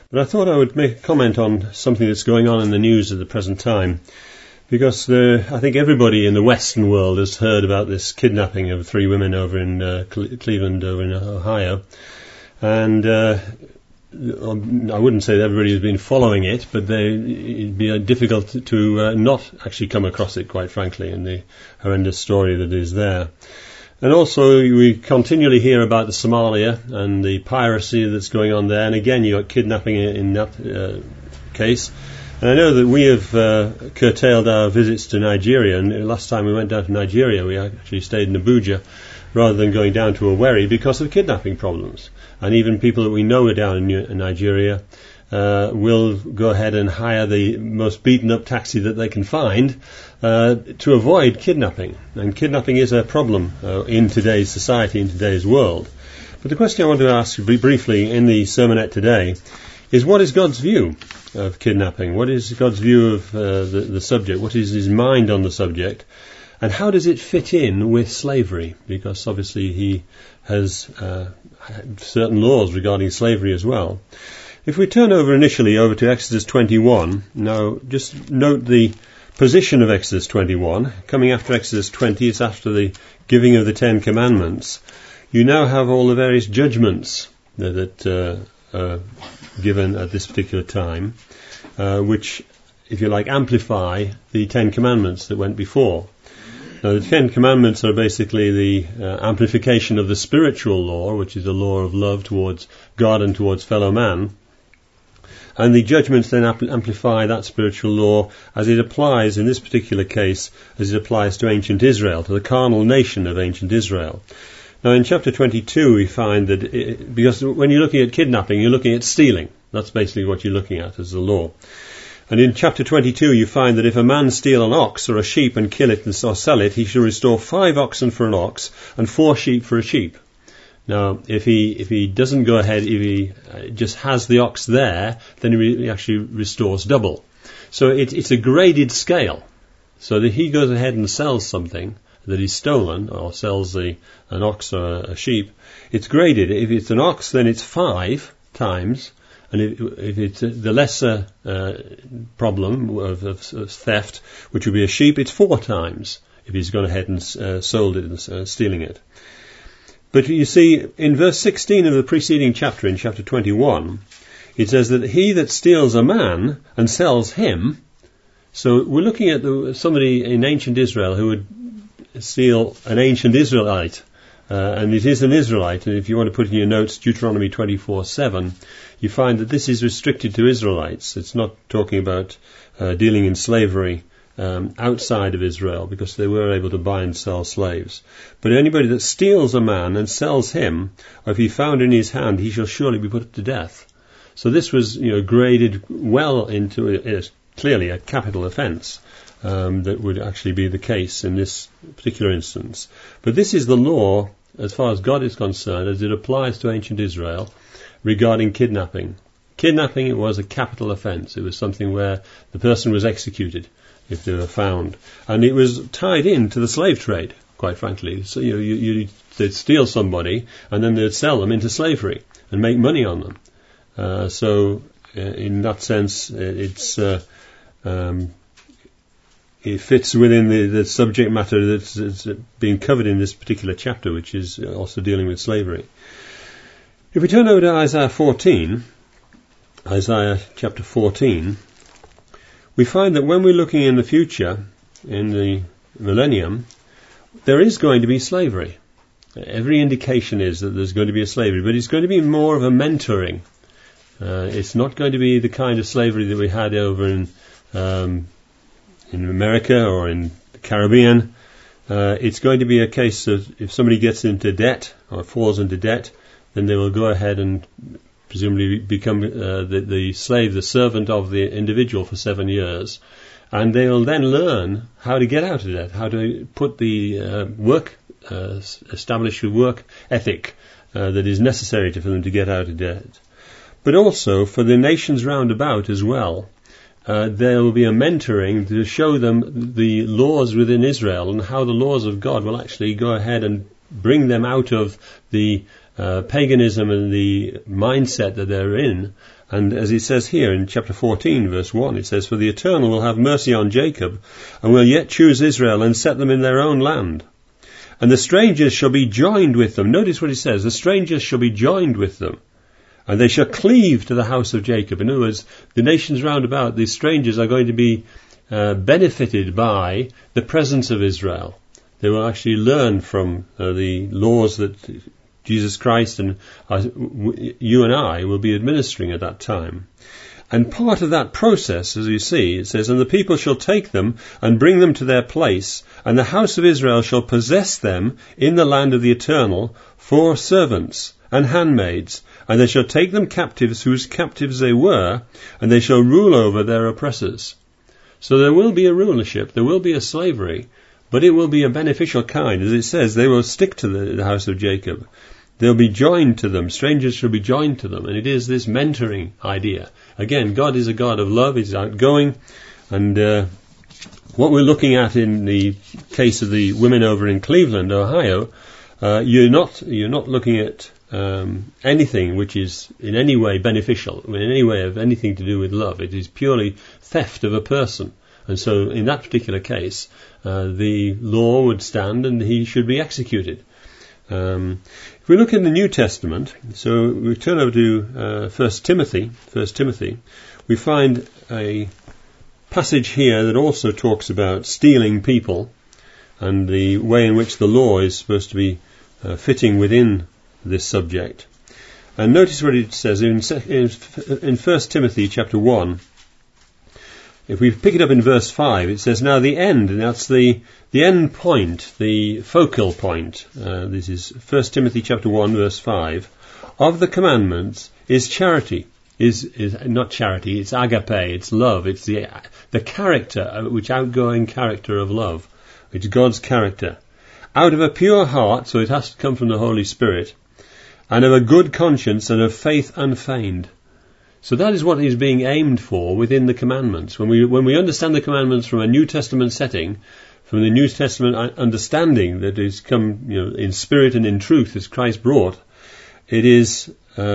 But I thought I would make a comment on something that's going on in the news at the present time, because I think everybody in the Western world has heard about this kidnapping of 3 women over in Cleveland, over in Ohio. And I wouldn't say that everybody has been following it, but it'd be difficult to not actually come across it, quite frankly, in the horrendous story that is there. And also, we continually hear about the Somalia and the piracy that's going on there. And again, you got kidnapping in that case. And I know that we have curtailed our visits to Nigeria. And last time we went down to Nigeria, we actually stayed in Abuja rather than going down to Owerri because of kidnapping problems. And even people that we know are down in Nigeria will go ahead and hire the most beaten-up taxi that they can find to avoid kidnapping. And kidnapping is a problem in today's society, in today's world. But the question I want to ask briefly in the sermonette today is, what is God's view of kidnapping? What is God's view of the subject? What is His mind on the subject? And how does it fit in with slavery? Because obviously He has certain laws regarding slavery as well. If we turn initially over to Exodus 21, now just note the position of Exodus 21. Coming after Exodus 20, it's after the giving of the 10 Commandments. You now have all the various judgments that are given at this particular time, which, if you like, amplify the 10 Commandments that went before. Now, the 10 Commandments are basically the amplification of the spiritual law, which is the law of love towards God and towards fellow man. And the judgments then amplify that spiritual law as it applies, in this particular case, as it applies to ancient Israel, to the carnal nation of ancient Israel. Now, in chapter 22, we find that, because when you're looking at kidnapping, you're looking at stealing. That's basically what you're looking at as the law. And in chapter 22, you find that if a man steal an ox or a sheep and kill it or sell it, he shall restore 5 oxen for an ox and 4 sheep for a sheep. Now, if he doesn't go ahead, if he just has the ox there, then he actually restores double. So it's a graded scale. So that he goes ahead and sells something that is stolen, or sells an ox or a sheep, it's graded. If it's an ox, then it's 5 times. And if it's the lesser problem of theft, which would be a sheep, it's 4 times if he's gone ahead and sold it and stealing it. But you see, in verse 16 of the preceding chapter, in chapter 21, it says that he that steals a man and sells him. So we're looking at somebody in ancient Israel who would steal an ancient Israelite. And it is an Israelite, and if you want to put in your notes Deuteronomy 24:7, you find that this is restricted to Israelites. It's not talking about dealing in slavery outside of Israel, because they were able to buy and sell slaves. But anybody that steals a man and sells him, or if he found in his hand, he shall surely be put to death. So this was, graded well into clearly a capital offence. That would actually be the case in this particular instance. But this is the law, as far as God is concerned, as it applies to ancient Israel, regarding kidnapping. Kidnapping was a capital offence. It was something where the person was executed if they were found. And it was tied into the slave trade, quite frankly. So they'd steal somebody, and then they'd sell them into slavery and make money on them. So in that sense, it fits within the subject matter that's being covered in this particular chapter, which is also dealing with slavery. If we turn over to Isaiah chapter 14, we find that when we're looking in the future, in the millennium, there is going to be slavery. Every indication is that there's going to be a slavery, but it's going to be more of a mentoring. It's not going to be the kind of slavery that we had over in America or in the Caribbean. It's going to be a case of if somebody gets into debt or falls into debt, then they will go ahead and presumably become the slave, the servant of the individual for 7 years. And they will then learn how to get out of debt, how to put the establish a work ethic that is necessary for them to get out of debt. But also for the nations round about as well. There will be a mentoring to show them the laws within Israel and how the laws of God will actually go ahead and bring them out of the paganism and the mindset that they're in, And as it says here in chapter 14, verse 1, it says, "For the Eternal will have mercy on Jacob, and will yet choose Israel, and set them in their own land. And the strangers shall be joined with them." Notice what it says, the strangers shall be joined with them, and they shall cleave to the house of Jacob. In other words, the nations round about, these strangers are going to be benefited by the presence of Israel. They will actually learn from the laws that Jesus Christ and you and I will be administering at that time. And part of that process, as you see, it says, "And the people shall take them and bring them to their place, and the house of Israel shall possess them in the land of the Eternal for servants and handmaids, and they shall take them captives whose captives they were, and they shall rule over their oppressors." So there will be a rulership, there will be a slavery, but it will be a beneficial kind. As it says, they will stick to the house of Jacob. They'll be joined to them. Strangers shall be joined to them. And it is this mentoring idea. Again, God is a God of love. He's outgoing. And what we're looking at in the case of the women over in Cleveland, Ohio, you're not looking at anything which is in any way beneficial, in any way of anything to do with love. It is purely theft of a person. And so in that particular case, the law would stand and he should be executed. If we look in the New Testament, so we turn over to 1 Timothy, we find a passage here that also talks about stealing people and the way in which the law is supposed to be fitting within this subject. And notice what it says in 1 Timothy chapter 1. If we pick it up in verse 5, it says, "Now the end," and that's the end point, the focal point. This is 1 Timothy chapter 1, verse 5. "Of the commandments is charity." Is not charity, it's agape, it's love. It's the character, which outgoing character of love. It's God's character. "Out of a pure heart," so it has to come from the Holy Spirit, "and of a good conscience, and of faith unfeigned." So that is what is being aimed for within the commandments. When we understand the commandments from a New Testament setting, from the New Testament understanding that is come, in spirit and in truth as Christ brought, it is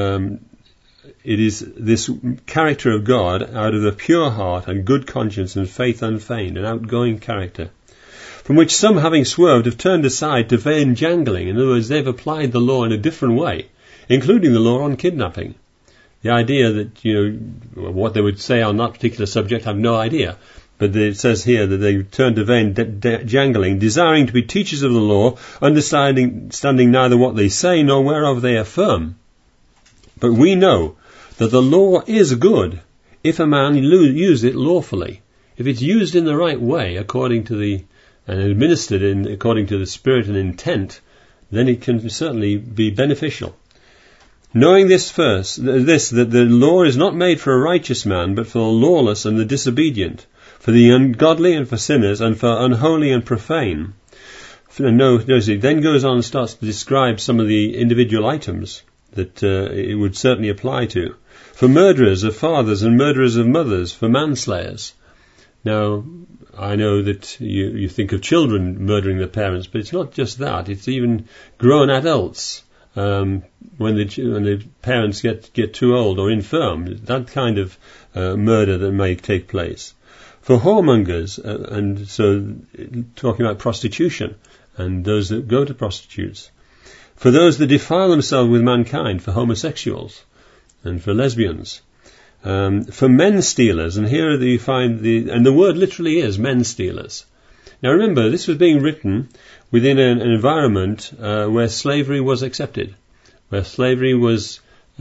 this character of God out of a pure heart and good conscience and faith unfeigned, an outgoing character, from which some, having swerved, have turned aside to vain jangling. In other words, they've applied the law in a different way, including the law on kidnapping. The idea that, what they would say on that particular subject, I have no idea. But it says here that they turned to vain jangling, desiring to be teachers of the law, understanding neither what they say nor whereof they affirm. But we know that the law is good if a man use it lawfully. If it's used in the right way, according to and administered according to the spirit and intent, then it can certainly be beneficial. "Knowing this first, that the law is not made for a righteous man, but for the lawless and the disobedient, for the ungodly and for sinners, and for unholy and profane." It then goes on and starts to describe some of the individual items that it would certainly apply to. "For murderers of fathers and murderers of mothers, for manslayers." Now, I know that you think of children murdering their parents, but it's not just that. It's even grown adults. When the parents get too old or infirm, that kind of murder that may take place. "For whoremongers," and so talking about prostitution and those that go to prostitutes. "For those that defile themselves with mankind," for homosexuals and for lesbians. "For men stealers," and here you find and the word literally is men stealers. Now remember, this was being written within an environment where slavery was accepted, where slavery was,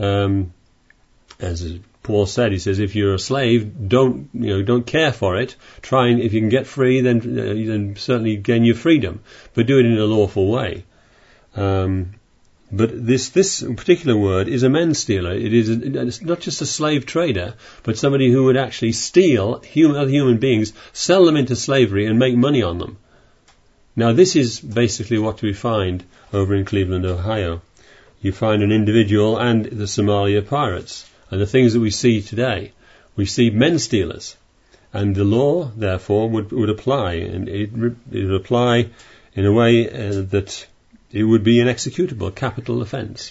as Paul said, he says, if you're a slave, don't care for it. Try and, if you can get free, then certainly gain your freedom, but do it in a lawful way. But this particular word is a men stealer. It's not just a slave trader, but somebody who would actually steal other human beings, sell them into slavery, and make money on them. Now, this is basically what we find over in Cleveland, Ohio. You find an individual and the Somalia pirates, and the things that we see today. We see men stealers, and the law, therefore, would apply, and it would apply in a way that it would be an executable capital offence.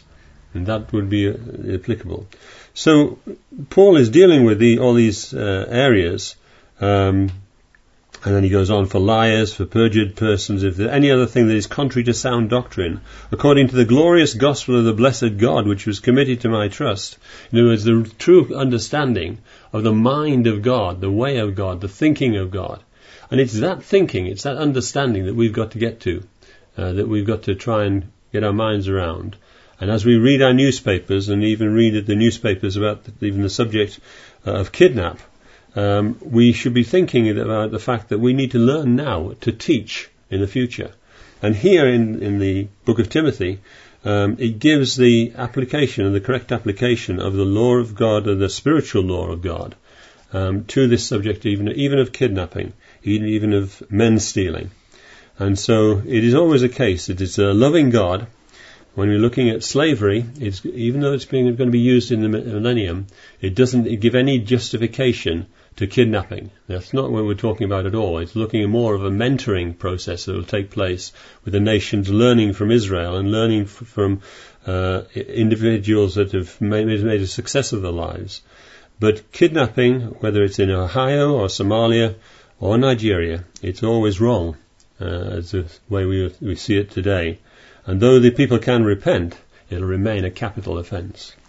And that would be applicable. So Paul is dealing with all these areas, and then he goes on for liars, for perjured persons, if there's any other thing that is contrary to sound doctrine, according to the glorious gospel of the blessed God, which was committed to my trust. In other words, the true understanding of the mind of God, the way of God, the thinking of God. And it's that thinking, it's that understanding that we've got to get to, that we've got to try and get our minds around. And as we read our newspapers, and even read the newspapers about even the subject of kidnap, we should be thinking about the fact that we need to learn now to teach in the future. And here in the book of Timothy, it gives the application and the correct application of the law of God and the spiritual law of God to this subject, even of kidnapping, even of men stealing. And so it is always a case that it's a loving God. When we're looking at slavery, even though it's going to be used in the millennium, it doesn't give any justification to kidnapping. That's not what we're talking about at all. It's looking at more of a mentoring process that will take place with the nations learning from Israel and learning from individuals that have made a success of their lives. But kidnapping, whether it's in Ohio or Somalia or Nigeria, it's always wrong, as the way we see it today. And though the people can repent, it'll remain a capital offence.